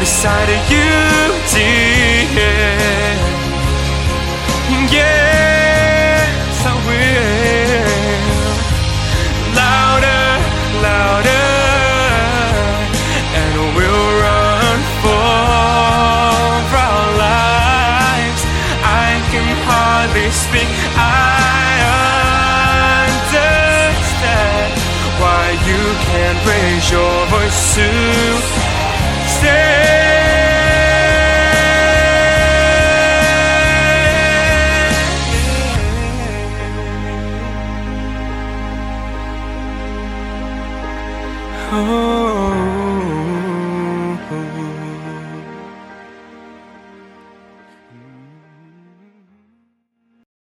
beside you, dear. Yes, I will. Louder, louder, and we'll run for our lives. I can hardly speak. I understand why you can't raise your voice to stay. Oh.